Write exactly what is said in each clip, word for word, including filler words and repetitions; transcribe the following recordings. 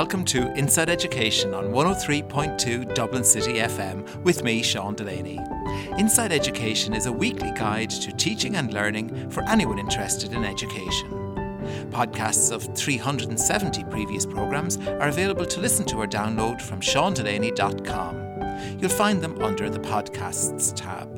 welcome to Inside Education on one oh three point two Dublin City F M with me, Sean Delaney. Inside Education is a weekly guide to teaching and learning for anyone interested in education. Podcasts of three hundred seventy previous programmes are available to listen to or download from sean delaney dot com. You'll find them under the Podcasts tab.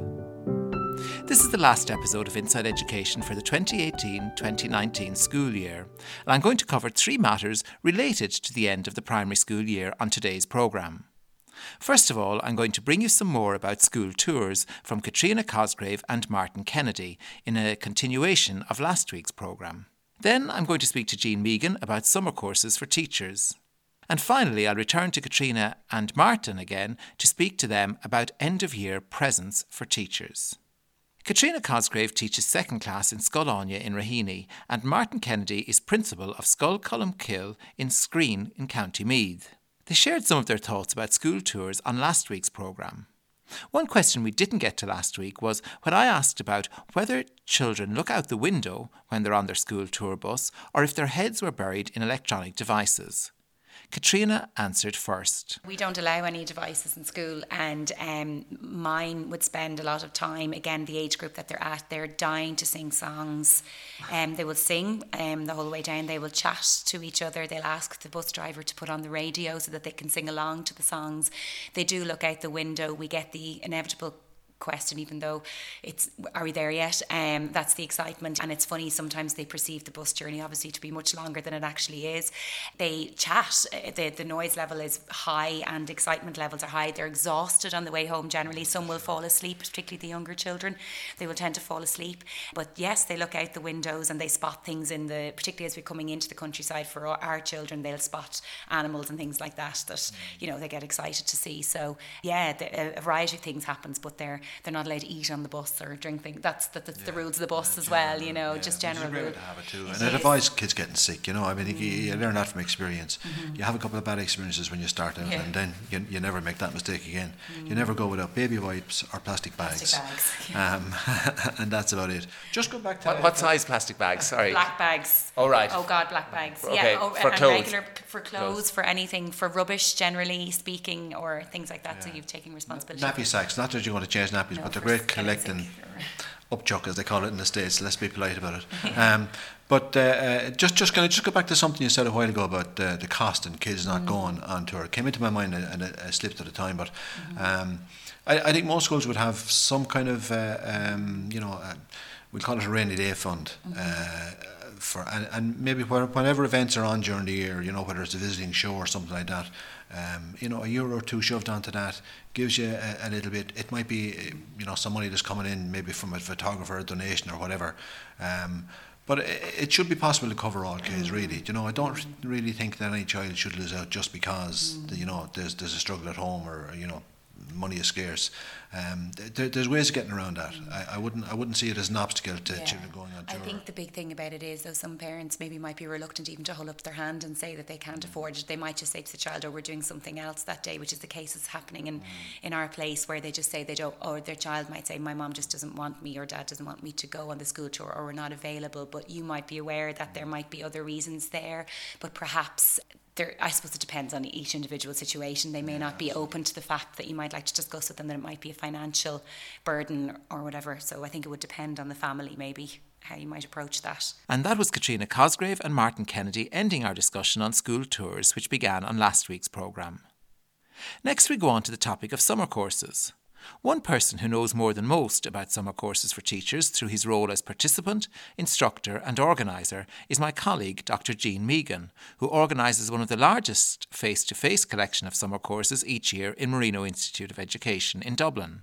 This is the last episode of Inside Education for the twenty eighteen twenty nineteen school year, and I'm going to cover three matters related to the end of the primary school year on today's programme. First of all, I'm going to bring you some more about school tours from Katrina Cosgrave and Martin Kennedy in a continuation of last week's programme. Then I'm going to speak to Jean Megan about summer courses for teachers. And finally, I'll return to Katrina and Martin again to speak to them about end-of-year presents for teachers. Katrina Cosgrave teaches second class in Scoláine in Raheny, and Martin Kennedy is principal of Scoil Columcille in Screen in County Meath. They shared some of their thoughts about school tours on last week's programme. One question we didn't get to last week was when I asked about whether children look out the window when they're on their school tour bus or if their heads were buried in electronic devices. Katrina answered first. We don't allow any devices in school, and um, mine would spend a lot of time, again, the age group that they're at, they're dying to sing songs. Um, they will sing um, the whole way down. They will chat to each other. They'll ask the bus driver to put on the radio so that they can sing along to the songs. They do look out the window. We get the inevitable question, even though it's, are we there yet? Um, that's the excitement. And it's funny, sometimes they perceive the bus journey obviously to be much longer than it actually is. They chat, the, the noise level is high and excitement levels are high. They're exhausted on the way home generally. Some will fall asleep, particularly the younger children. They will tend to fall asleep. But yes, they look out the windows and they spot things in the, particularly as we're coming into the countryside for our, our children, they'll spot animals and things like that, that, you know, they get excited to see. So yeah, the, a variety of things happens, but they're They're not allowed to eat on the bus or drink things. That's the, that's yeah. the rules of the bus yeah, as general, well, you know, yeah. just general rule. To have it too. And it avoids kids getting sick, you know. I mean, mm. you, you learn that from experience. Mm-hmm. You have a couple of bad experiences when you start out, yeah. and then you, you never make that mistake again. Mm. You never go without baby wipes or plastic bags. Plastic bags. Yeah. Um, and that's about it. Just go back to... What, what size plastic bags? Sorry. Black bags. Oh, right. Oh, God, black bags. Okay. Yeah, oh, for and clothes. regular for clothes, clothes, for anything, for rubbish, generally speaking, or things like that, yeah. so you've taken responsibility. Nappy sacks, not that you want to change nappies, no, but they're great collecting upchuck, as they call it in the States. Let's be polite about it. um, but uh, uh, just, just can I just go back to something you said a while ago about uh, the cost and kids not mm. going on tour? It came into my mind and it, it slipped at the time, but um, I, I think most schools would have some kind of, uh, um, you know, uh, we'll call it a rainy day fund. Mm-hmm. Uh, for and, and maybe whenever events are on during the year, you know, whether it's a visiting show or something like that, um, you know, a euro or two shoved onto that gives you a, a little bit. It might be, you know, some money that's coming in, maybe from a photographer, a donation or whatever. Um, but it, it should be possible to cover all kids, really. You know, I don't really think that any child should lose out just because, mm. you know, there's there's a struggle at home or, you know, money is scarce. Um, there, there's ways of getting around that. I, I wouldn't I wouldn't see it as an obstacle to yeah. children going on tour. I think the big thing about it is, though, some parents maybe might be reluctant even to hold up their hand and say that they can't mm. afford it. They might just say to the child, oh, we're doing something else that day, which is the case that's happening in, mm. in our place, where they just say they don't, or their child might say, my mum just doesn't want me or dad doesn't want me to go on the school tour, or we're not available. But you might be aware that there might be other reasons there, but perhaps... There, I suppose it depends on each individual situation. They may yeah, not be absolutely. open to the fact that you might like to discuss with them that it might be a financial burden or whatever. So I think it would depend on the family, maybe, how you might approach that. And that was Katrina Cosgrave and Martin Kennedy ending our discussion on school tours, which began on last week's programme. Next we go on to the topic of summer courses. One person who knows more than most about summer courses for teachers through his role as participant, instructor and organiser is my colleague Doctor Jean Megan, who organises one of the largest face-to-face collection of summer courses each year in Marino Institute of Education in Dublin.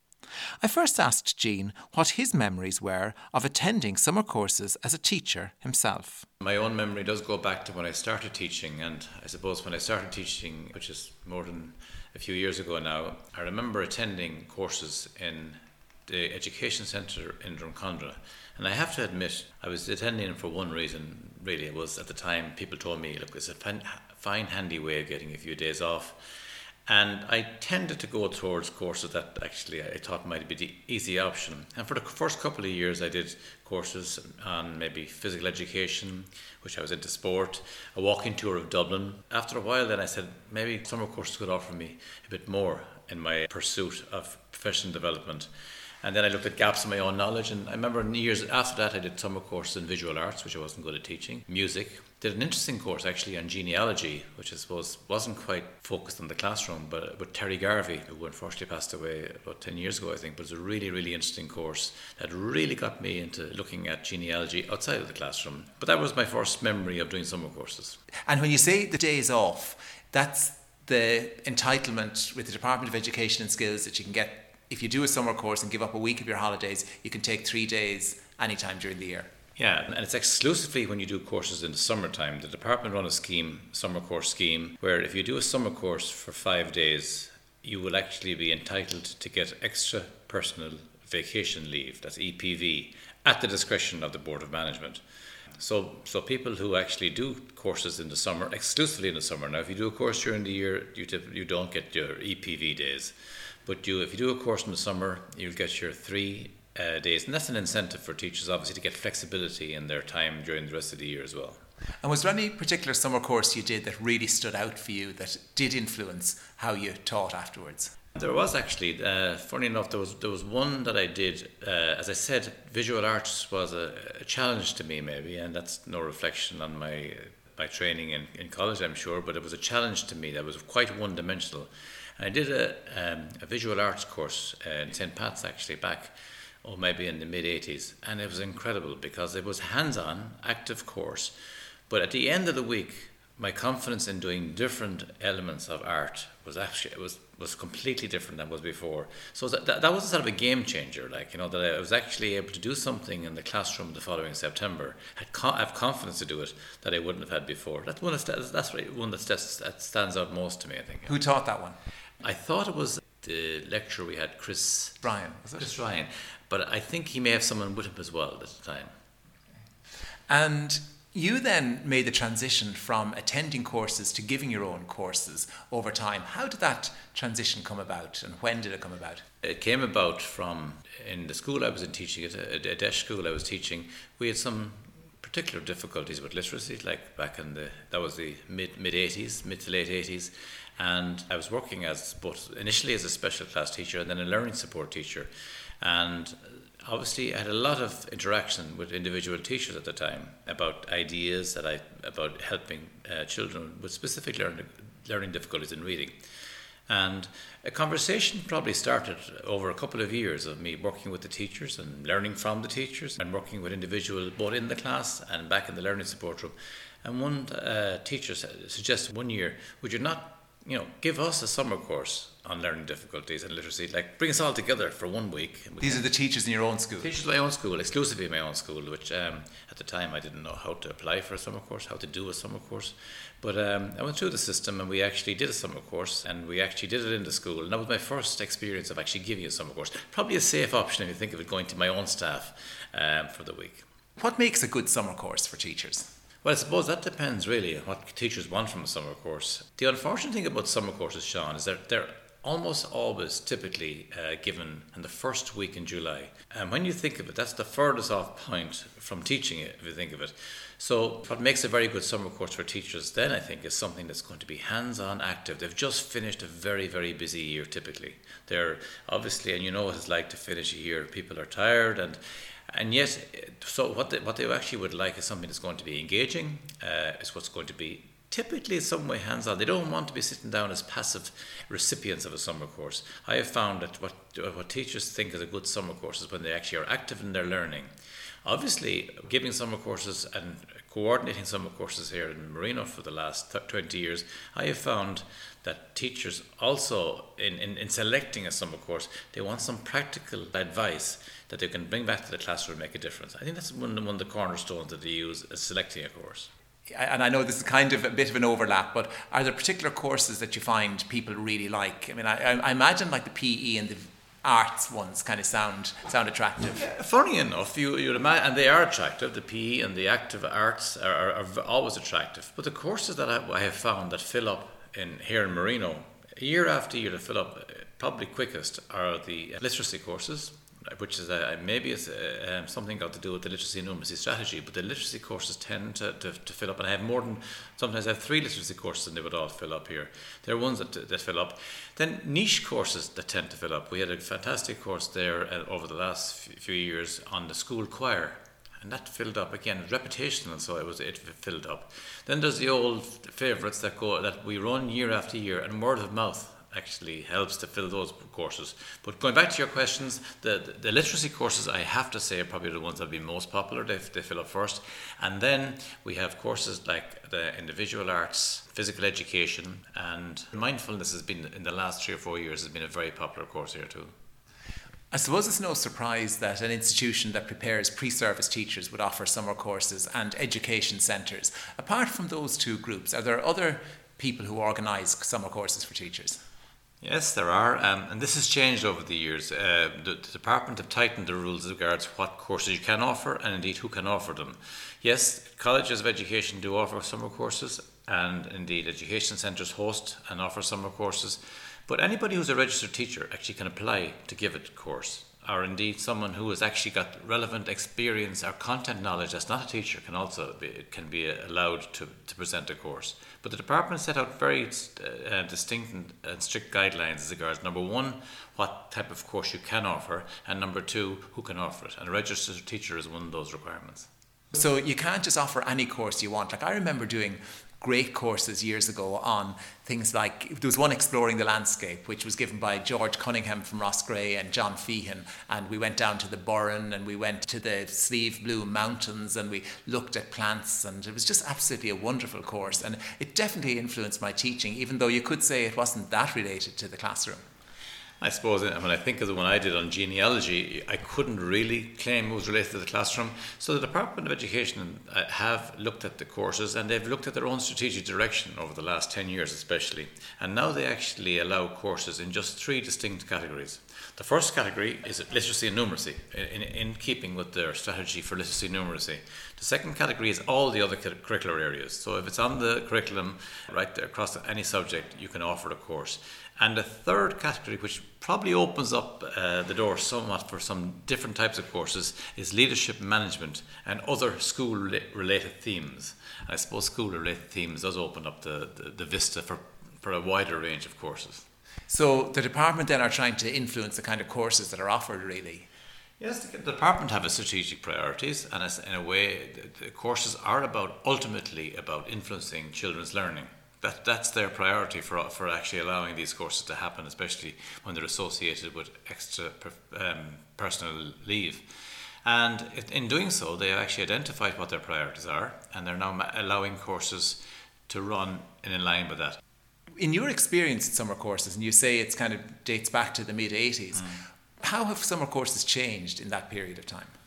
I first asked Jean what his memories were of attending summer courses as a teacher himself. My own memory does go back to when I started teaching, and I suppose when I started teaching, which is more than a few years ago now, I remember attending courses in the education centre in Drumcondra, and I have to admit I was attending for one reason really. It was at the time people told me, look, it's a fine, fine handy way of getting a few days off, And I tended to go towards courses that actually I thought might be the easy option. And for the first couple of years I did courses on maybe physical education, which I was into sport, a walking tour of Dublin. After a while then I said maybe summer courses could offer me a bit more in my pursuit of professional development. And then I looked at gaps in my own knowledge, and I remember in years after that I did summer courses in visual arts, which I wasn't good at teaching, music. Did an interesting course actually on genealogy, which I suppose wasn't quite focused on the classroom, but with Terry Garvey, who unfortunately passed away about ten years ago I think, but it was a really, really interesting course that really got me into looking at genealogy outside of the classroom. But that was my first memory of doing summer courses. And when you say the days off, that's the entitlement with the Department of Education and Skills that you can get. If you do a summer course and give up a week of your holidays, you can take three days anytime during the year. Yeah, and it's exclusively when you do courses in the summertime. The department run a scheme, summer course scheme, where if you do a summer course for five days, you will actually be entitled to get extra personal vacation leave, that's E P V, at the discretion of the Board of Management. So so people who actually do courses in the summer, exclusively in the summer. Now, if you do a course during the year, you, tip, you don't get your E P V days. But you, if you do a course in the summer, you'll get your three uh, days. And that's an incentive for teachers, obviously, to get flexibility in their time during the rest of the year as well. And was there any particular summer course you did that really stood out for you, that did influence how you taught afterwards? There was actually, uh, funny enough, there was there was one that I did. Uh, as I said, visual arts was a, a challenge to me, maybe, and that's no reflection on my my training in, in college, I'm sure, but it was a challenge to me that was quite one-dimensional. I did a, um, a visual arts course uh, in Saint Pat's actually back, or oh, maybe in the mid eighties, and it was incredible because it was hands-on, active course. But at the end of the week, my confidence in doing different elements of art was actually it was was completely different than was before. So that that was a sort of a game changer, like you know that I was actually able to do something in the classroom the following September. Had co- have confidence to do it that I wouldn't have had before. That's one of that's, that's one that, that stands out most to me, I think. Who taught that one? I thought it was the lecturer we had, Chris Ryan, was it? Chris Ryan, but I think he may have someone with him as well at the time. And you then made the transition from attending courses to giving your own courses over time. How did that transition come about, and when did it come about? It came about from, in the school I was in teaching, at a, a deaf school I was teaching, we had some particular difficulties with literacy, like back in the, that was the mid, mid-eighties, mid to late eighties. And I was working as both initially as a special class teacher and then a learning support teacher. And obviously I had a lot of interaction with individual teachers at the time about ideas that I about helping uh, children with specific learning, learning difficulties in reading. And a conversation probably started over a couple of years of me working with the teachers and learning from the teachers and working with individuals both in the class and back in the learning support room. And one uh, teacher suggested one year, would you not you know, give us a summer course on learning difficulties and literacy, like bring us all together for one week. These are the teachers in your own school? Teachers in my own school, exclusively in my own school, which um, at the time I didn't know how to apply for a summer course, how to do a summer course. But um, I went through the system and we actually did a summer course, and we actually did it in the school. And that was my first experience of actually giving a summer course. Probably a safe option if you think of it, going to my own staff um, for the week. What makes a good summer course for teachers? Well, I suppose that depends really on what teachers want from a summer course. The unfortunate thing about summer courses, Sean, is that they're almost always typically uh, given in the first week in July. And when you think of it, that's the furthest off point from teaching it, if you think of it. So what makes a very good summer course for teachers then, I think, is something that's going to be hands-on, active. They've just finished a very, very busy year typically. They're obviously, and you know what it's like to finish a year, people are tired, and And yet, so what they, what they actually would like is something that's going to be engaging, uh, is what's going to be typically in some way hands-on. They don't want to be sitting down as passive recipients of a summer course. I have found that what, what teachers think is a good summer course is when they actually are active in their learning. Obviously, giving summer courses and coordinating summer courses here in Marino for the last twenty years, I have found that teachers also, in, in, in selecting a summer course, they want some practical advice that they can bring back to the classroom and make a difference. I think that's one, one of the cornerstones that they use as selecting a course. And I know this is kind of a bit of an overlap, but are there particular courses that you find people really like? I mean, I, I imagine like the P E and the arts ones kind of sound sound attractive. Yeah, funny enough, you you'd imagine, and they are attractive. The P E and the active arts are, are, are always attractive. But the courses that I, I have found that fill up in here in Marino year after year to fill up, probably quickest are the literacy courses, which is a, maybe it's a, um, something got to do with the literacy and numeracy strategy, but the literacy courses tend to, to, to fill up, and I have more than, sometimes I have three literacy courses and they would all fill up here. There are ones that, that fill up. Then niche courses that tend to fill up. We had a fantastic course there uh, over the last few years on the school choir, and that filled up again, reputational, so it was it filled up. Then there's the old favourites that go that we run year after year, and word of mouth actually helps to fill those courses. But going back to your questions, the, the, the literacy courses, I have to say, are probably the ones that have been most popular. They, they fill up first. And then we have courses like the individual arts, physical education, and mindfulness has been, in the last three or four years, has been a very popular course here too. I suppose it's no surprise that an institution that prepares pre-service teachers would offer summer courses and education centres. Apart from those two groups, are there other people who organise summer courses for teachers? Yes, there are, um, and this has changed over the years. Uh, the, the department have tightened the rules as regards what courses you can offer and indeed who can offer them. Yes, colleges of education do offer summer courses, and indeed education centres host and offer summer courses, but anybody who's a registered teacher actually can apply to give a course, or indeed someone who has actually got relevant experience or content knowledge that's not a teacher can also be, can be allowed to, to present a course. But the department set out very uh, distinct and, and strict guidelines as regards, number one, what type of course you can offer, and number two, who can offer it. And a registered teacher is one of those requirements. So you can't just offer any course you want. Like I remember doing great courses years ago on things like, there was one exploring the landscape, which was given by George Cunningham from Rossgray and John Feehan, and we went down to the Burren and we went to the Slieve Bloom Mountains and we looked at plants, and it was just absolutely a wonderful course, and it definitely influenced my teaching, even though you could say it wasn't that related to the classroom. I suppose when I think of the one I did on genealogy, I couldn't really claim it was related to the classroom. So the Department of Education have looked at the courses, and they've looked at their own strategic direction over the last ten years especially. And now they actually allow courses in just three distinct categories. The first category is literacy and numeracy, in, in keeping with their strategy for literacy and numeracy. The second category is all the other curricular areas. So if it's on the curriculum, right there across any subject, you can offer a course. And the third category, which probably opens up uh, the door somewhat for some different types of courses, is leadership management and other school-related themes. And I suppose school-related themes does open up the, the, the vista for, for a wider range of courses. So the department then are trying to influence the kind of courses that are offered, really? Yes, the department have a strategic priorities, and in a way, the, the courses are about, ultimately about influencing children's learning. That that's their priority for for actually allowing these courses to happen, especially when they're associated with extra um, personal leave. And in doing so, they have actually identified what their priorities are, and they're now allowing courses to run in line with that. In your experience at summer courses, and you say it's kind of dates back to the mid eighties, mm. how have summer courses changed in that period of time?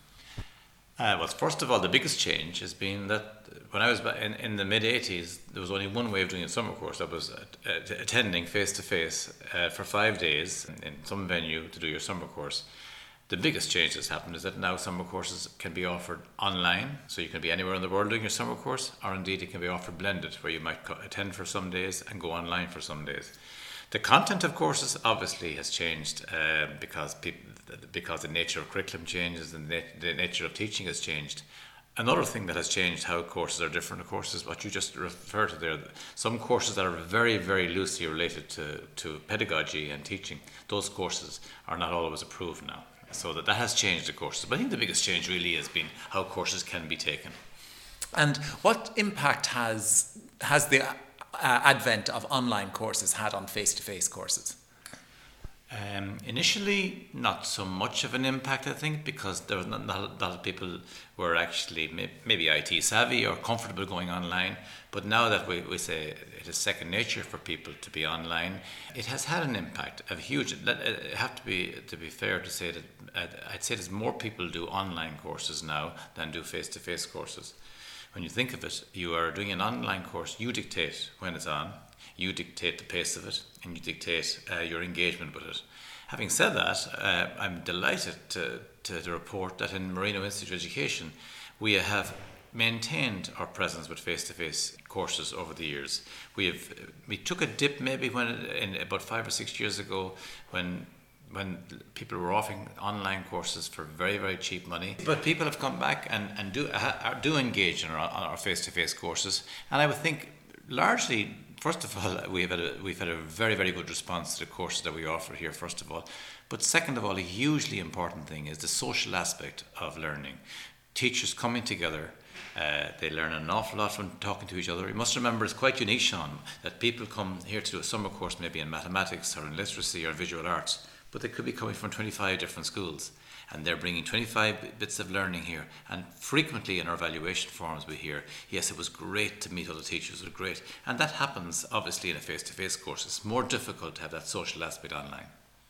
Uh, well, first of all, the biggest change has been that when I was in, in the mid eighties, there was only one way of doing a summer course. That was uh, attending face-to-face uh, for five days in, in some venue to do your summer course. The biggest change that's happened is that now summer courses can be offered online, so you can be anywhere in the world doing your summer course, or indeed it can be offered blended, where you might co- attend for some days and go online for some days. The content of courses obviously has changed uh, because people, because the nature of curriculum changes and the, the nature of teaching has changed. Another thing that has changed how courses are different, of course, is what you just referred to there. Some courses that are very, very loosely related to, to pedagogy and teaching, those courses are not always approved now. So that, that has changed the courses. But I think the biggest change really has been how courses can be taken. And what impact has has the uh, advent of online courses had on face-to-face courses? Um, initially, not so much of an impact, I think, because there was not, not a lot of people were actually may, maybe I T savvy or comfortable going online. But now that we, we say it is second nature for people to be online, it has had an impact, a huge. It have to be to be fair to say that uh, I'd say there's more people do online courses now than do face-to-face courses. When you think of it, you are doing an online course. You dictate when it's on. You dictate the pace of it, and you dictate uh, your engagement with it. Having said that, uh, I'm delighted to, to, to report that in Marino Institute of Education, we have maintained our presence with face-to-face courses over the years. We have we took a dip maybe when in about five or six years ago when when people were offering online courses for very very cheap money. But people have come back and and do uh, do engage in our, our face-to-face courses, and I would think largely. First of all, we've had a, we've had a very, very good response to the courses that we offer here, first of all. But second of all, a hugely important thing is the social aspect of learning. Teachers coming together, uh, they learn an awful lot from talking to each other. You must remember, it's quite unique, Sean, that people come here to do a summer course maybe in mathematics or in literacy or visual arts, but they could be coming from twenty-five different schools. And they're bringing twenty-five bits of learning here. And frequently in our evaluation forums we hear, yes, it was great to meet other teachers, it was great. And that happens obviously in a face-to-face course. It's more difficult to have that social aspect online.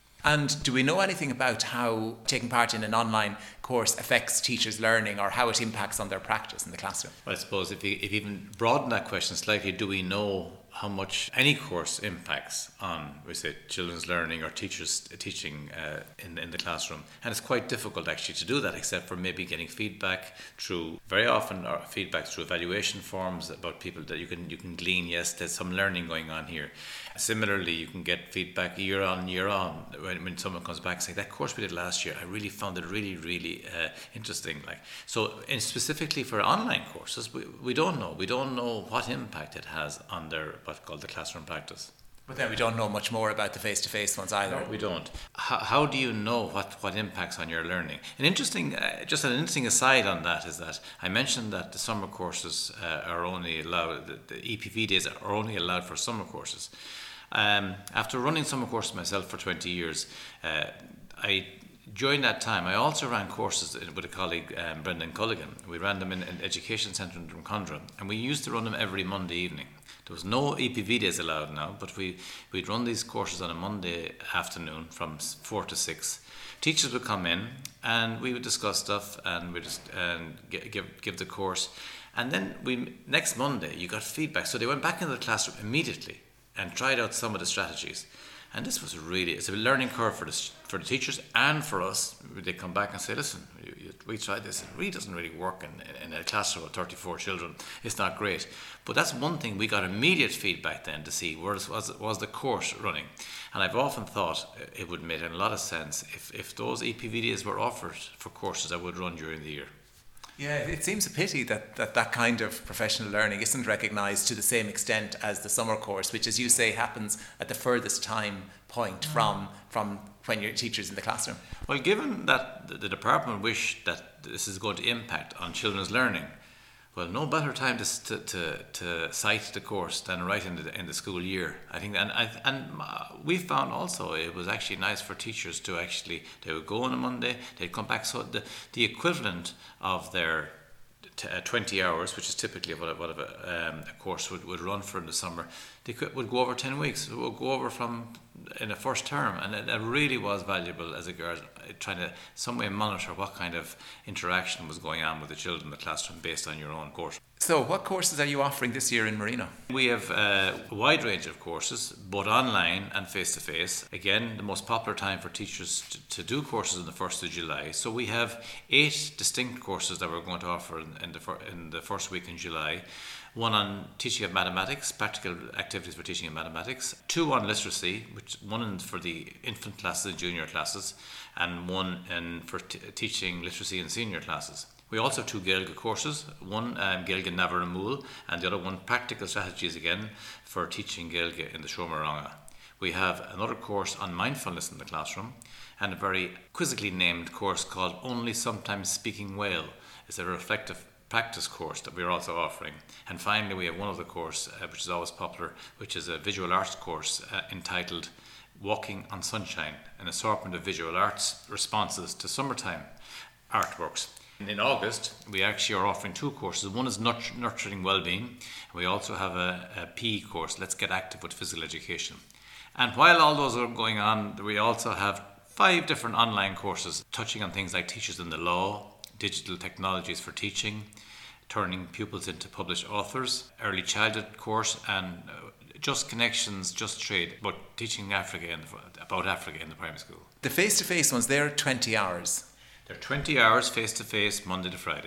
And do we know anything about how taking part in an online course affects teachers' learning or how it impacts on their practice in the classroom? Well, I suppose if you, if you even broaden that question slightly, do we know how much any course impacts on, we say, children's learning or teachers teaching uh, in, in the classroom? And it's quite difficult actually to do that, except for maybe getting feedback through, very often or feedback through evaluation forms about people that you can you can glean, yes, there's some learning going on here. Similarly, you can get feedback year on year on when, when someone comes back saying, that course we did last year, I really found it really, really uh, interesting. Like So in specifically for online courses, we, we don't know. We don't know what impact it has on their what's called the classroom practice. But then we don't know much more about the face-to-face ones either. No, we don't. How, how do you know what, what impacts on your learning? An interesting, uh, just an interesting aside on that is that I mentioned that the summer courses uh, are only allowed, the, the E P V days are only allowed for summer courses. Um, after running summer courses myself for twenty years, uh, I during that time I also ran courses with a colleague, um, Brendan Culligan. We ran them in an education centre in Drumcondra, and we used to run them every Monday evening. There was no E P V days allowed now, but we, we'd run these courses on a Monday afternoon from four to six. Teachers would come in and we would discuss stuff and we just and give give the course. And then we next Monday you got feedback. So they went back into the classroom immediately and tried out some of the strategies. And this was really, it's a learning curve for the, for the teachers and for us. They come back and say, listen, you, you, we tried this, it really doesn't really work in, in a classroom of thirty-four children. It's not great. But that's one thing, we got immediate feedback then to see where was, was the course running. And I've often thought it would make a lot of sense if, if those E P V days were offered for courses that would run during the year. Yeah, it seems a pity that, that that kind of professional learning isn't recognised to the same extent as the summer course, which, as you say, happens at the furthest time point from from when your teacher's in the classroom. Well, given that the department wish that this is going to impact on children's learning, well, no better time to to, to, to cite the course than right in the in the school year. I think, and and we found also it was actually nice for teachers to actually they would go on a Monday, they'd come back. So the the equivalent of their t- uh, twenty hours, which is typically what what a, um, a course would, would run for in the summer, they could, would go over ten weeks. It would go over from in the first term, and it, it really was valuable as a girl trying to some way monitor what kind of interaction was going on with the children in the classroom based on your own course. So what courses are you offering this year in Marino? We have uh, a wide range of courses, both online and face-to-face. Again, the most popular time for teachers to, to do courses is the first of July. So we have eight distinct courses that we're going to offer in, in, the, fir- in the first week in July. One on teaching of mathematics, practical activities for teaching of mathematics. Two on literacy, which one for the infant classes and junior classes, and one in for t- teaching literacy in senior classes. We also have two Gaeilge courses, one um, Gaeilge Navaramul and the other one practical strategies again for teaching Gaeilge in the Shomoranga. We have another course on mindfulness in the classroom and a very quizzically named course called Only Sometimes Speaking Whale. It's a reflective practice course that we're also offering. And finally we have one other course uh, which is always popular, which is a visual arts course uh, entitled Walking on Sunshine, an assortment of visual arts responses to summertime artworks. And in August we actually are offering two courses. One is nurt- Nurturing Wellbeing, and we also have a, a P E course, Let's Get Active with Physical Education. And while all those are going on, we also have five different online courses touching on things like teachers in the law, digital technologies for teaching, turning pupils into published authors, early childhood course, and uh, Just Connections, Just Trade, about teaching Africa in the, about Africa in the primary school. The face-to-face ones, they're twenty hours. They're twenty hours face-to-face, Monday to Friday.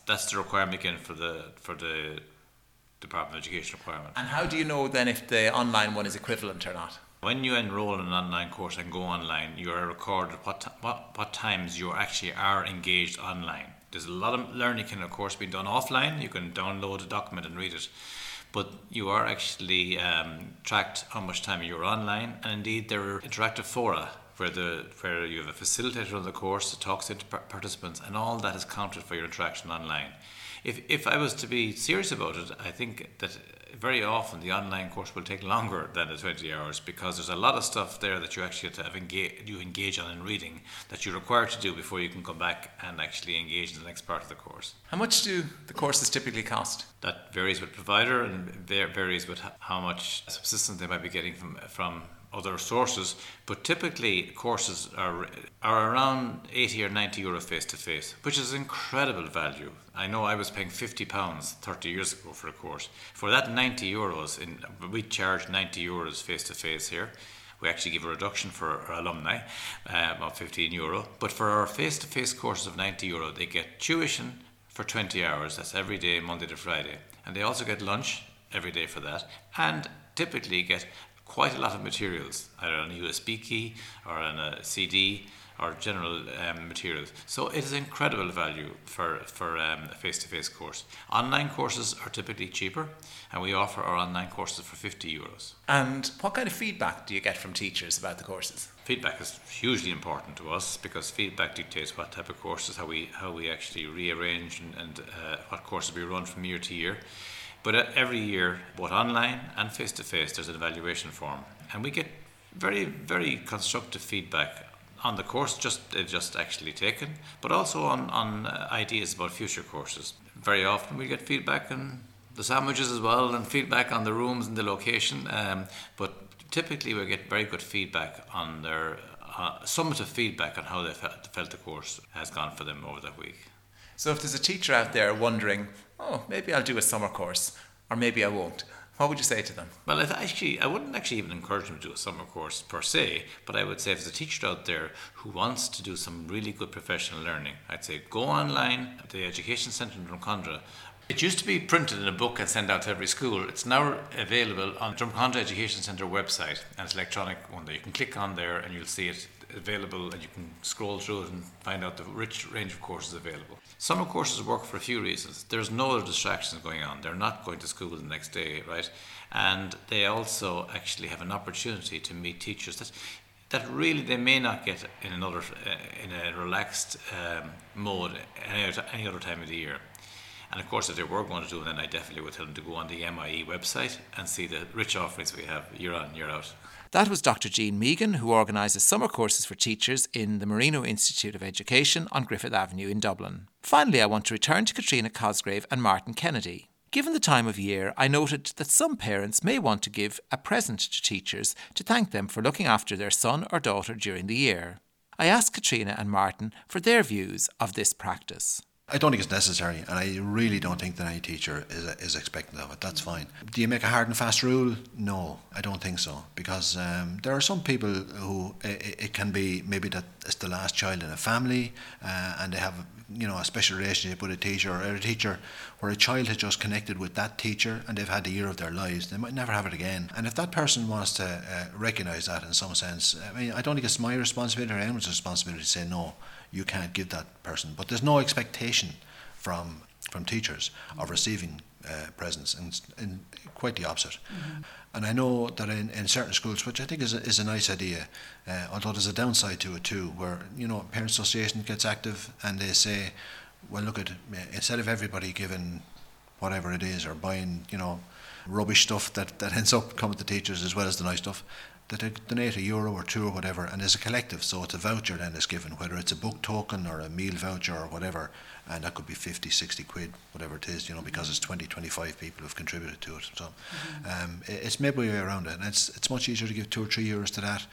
that's the requirement again for the for the Department of Education requirement. And how do you know then if the online one is equivalent or not? When you enroll in an online course and go online, you are recorded what, t- what what times you actually are engaged online. There's a lot of learning can of course be done offline. You can download a document and read it, but you are actually um, tracked how much time you're online, and indeed there are interactive fora where the where you have a facilitator of the course that talks to participants, and all that is counted for your interaction online. If if I was to be serious about it, I think that very often the online course will take longer than the twenty hours, because there's a lot of stuff there that you actually have to have engage, you engage on in reading that you're required to do before you can come back and actually engage in the next part of the course. How much do the courses typically cost? That varies with provider and varies with how much subsistence they might be getting from from other sources, but typically courses are are around eighty or ninety euro face to face, which is incredible value. I know I was paying fifty pounds thirty years ago for a course. For that ninety euros, in, we charge ninety euros face to face here. We actually give a reduction for our alumni um, of fifteen euro. But for our face to face courses of ninety euro, they get tuition for twenty hours. That's every day, Monday to Friday. And they also get lunch every day for that. And typically get quite a lot of materials, either on a U S B key or on a C D or general um, materials. So it is incredible value for, for um, a face-to-face course. Online courses are typically cheaper, and we offer our online courses for fifty euros. And what kind of feedback do you get from teachers about the courses? Feedback is hugely important to us, because feedback dictates what type of courses, how we how we actually rearrange and, and uh, what courses we run from year to year. But every year, both online and face-to-face, there's an evaluation form. And we get very, very constructive feedback on the course just just actually taken, but also on, on uh, ideas about future courses. Very often we get feedback on the sandwiches as well, and feedback on the rooms and the location. Um, but typically we get very good feedback on their, uh, summative feedback on how they felt, felt the course has gone for them over that week. So if there's a teacher out there wondering, oh, maybe I'll do a summer course, or maybe I won't, what would you say to them? Well, if actually, I wouldn't actually even encourage them to do a summer course per se, but I would say if there's a teacher out there who wants to do some really good professional learning, I'd say go online at the Education Centre in Drumcondra. It used to be printed in a book and sent out to every school. It's now available on the Drumcondra Education Centre website, and it's an electronic one there. You can click on there and you'll see it available, and you can scroll through it and find out the rich range of courses available. Summer courses work for a few reasons. There's no other distractions going on. They're not going to school the next day, right? And they also actually have an opportunity to meet teachers that that really they may not get in another uh, in a relaxed um, mode any other, any other time of the year. And of course, if they were going to do it, then I definitely would tell them to go on the M I E website and see the rich offerings we have year on, year out. That was Doctor Jean Megan, who organises summer courses for teachers in the Marino Institute of Education on Griffith Avenue in Dublin. Finally, I want to return to Katrina Cosgrave and Martin Kennedy. Given the time of year, I noted that some parents may want to give a present to teachers to thank them for looking after their son or daughter during the year. I asked Katrina and Martin for their views of this practice. I don't think it's necessary, and I really don't think that any teacher is is expectant of it. That's fine. Do you make a hard and fast rule? No, I don't think so, because um, there are some people who it, it can be maybe that it's the last child in a family, uh, and they have you know a special relationship with a teacher, or a teacher where a child has just connected with that teacher and they've had the year of their lives. They might never have it again. And if that person wants to uh, recognise that in some sense, I mean, I don't think it's my responsibility or anyone's responsibility to say no. You can't give that person, but there's no expectation from from teachers of receiving uh, presents, and, and quite the opposite. Mm-hmm. And I know that in, in certain schools, which I think is a, is a nice idea, uh, although there's a downside to it too, where you know Parents Association gets active and they say, well, look at instead of everybody giving whatever it is or buying you know rubbish stuff that, that ends up coming to teachers as well as the nice stuff, that they donate a euro or two or whatever, and there's a collective, so it's a voucher then is given, whether it's a book token or a meal voucher or whatever, and that could be fifty, sixty quid, whatever it is, you know, because it's twenty, twenty-five people who've contributed to it. So mm-hmm. um, it's maybe a way around it, and it's it's much easier to give two or three euros to that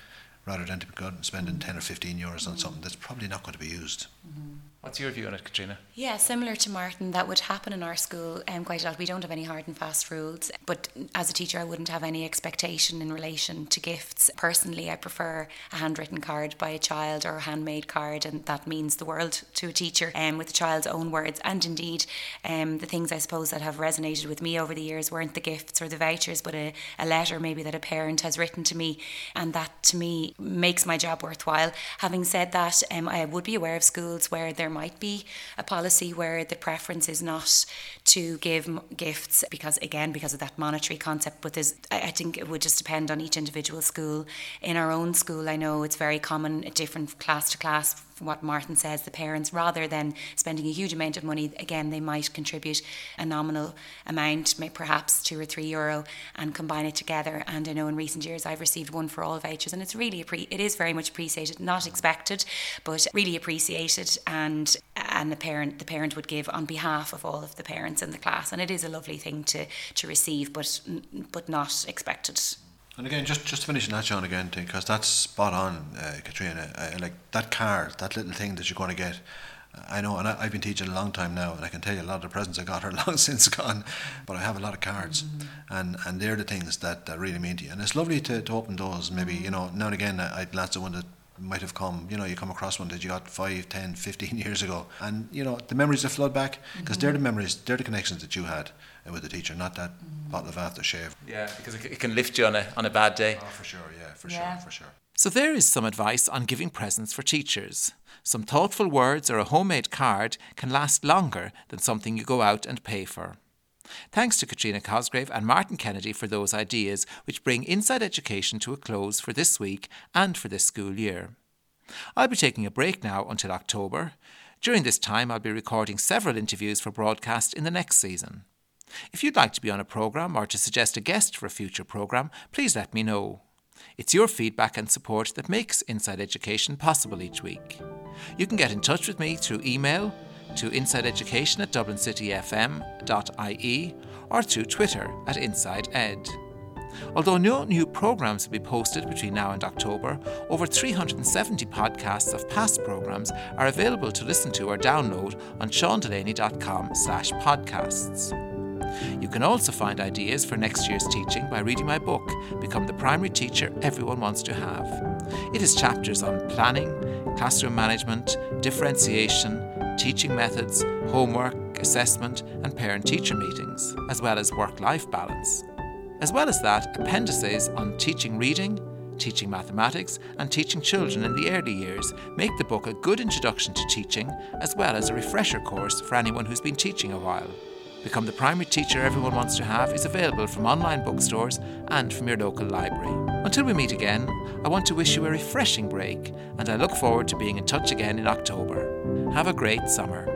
rather than to be going and spending ten or fifteen euros on something that's probably not going to be used. Mm-hmm. What's your view on it, Katrina? Yeah, similar to Martin, that would happen in our school um, quite a lot. We don't have any hard and fast rules, but as a teacher I wouldn't have any expectation in relation to gifts. Personally, I prefer a handwritten card by a child or a handmade card, and that means the world to a teacher, um, with the child's own words. And indeed, um, the things I suppose that have resonated with me over the years weren't the gifts or the vouchers, but a, a letter maybe that a parent has written to me, and that to me makes my job worthwhile. Having said that, um, I would be aware of schools where there might be a policy where the preference is not to give m- gifts because, again, because of that monetary concept. But there's, I, I think it would just depend on each individual school. In our own school, I know it's very common, different class to class, from what Martin says, the parents, rather than spending a huge amount of money, again, they might contribute a nominal amount, may perhaps two or three euro, and combine it together. And I know in recent years I've received one for all vouchers, and it's really, appre- it is very much appreciated, not expected, but really appreciated. And and the parent the parent would give on behalf of all of the parents in the class, and it is a lovely thing to to receive, but but not expected. And again, just just finishing that, Sean, again, because that's spot on, uh, Katrina. Uh, like that card, that little thing that you're going to get. I know, and I, I've been teaching a long time now, and I can tell you a lot of the presents I got are long since gone, but I have a lot of cards, mm-hmm. and, and they're the things that, that really mean to you. And it's lovely to, to open those. Maybe, you know, now and again, I'd glance at one that might have come, you know, you come across one that you got five, ten, fifteen years ago, and you know the memories that flood back, because mm-hmm. they're the memories, they're the connections that you had with the teacher, not that mm-hmm. bottle of aftershave. Yeah, because it can lift you on a on a bad day. Oh, for sure, yeah, for yeah. sure, for sure. So there is some advice on giving presents for teachers. Some thoughtful words or a homemade card can last longer than something you go out and pay for. Thanks to Katrina Cosgrave and Martin Kennedy for those ideas, which bring Inside Education to a close for this week and for this school year. I'll be taking a break now until October. During this time, I'll be recording several interviews for broadcast in the next season. If you'd like to be on a programme or to suggest a guest for a future programme, please let me know. It's your feedback and support that makes Inside Education possible each week. You can get in touch with me through email to insideeducation at dublin city f m dot i e or through Twitter at InsideEd. Although no new programmes will be posted between now and October, over three hundred seventy podcasts of past programmes are available to listen to or download on sean delaney dot com slash podcasts. You can also find ideas for next year's teaching by reading my book, Become the Primary Teacher Everyone Wants to Have. It has chapters on planning, classroom management, differentiation, teaching methods, homework, assessment and parent-teacher meetings, as well as work-life balance. As well as that, appendices on teaching reading, teaching mathematics and teaching children in the early years make the book a good introduction to teaching, as well as a refresher course for anyone who's been teaching a while. Become the Primary Teacher Everyone Wants to Have is available from online bookstores and from your local library. Until we meet again, I want to wish you a refreshing break, and I look forward to being in touch again in October. Have a great summer.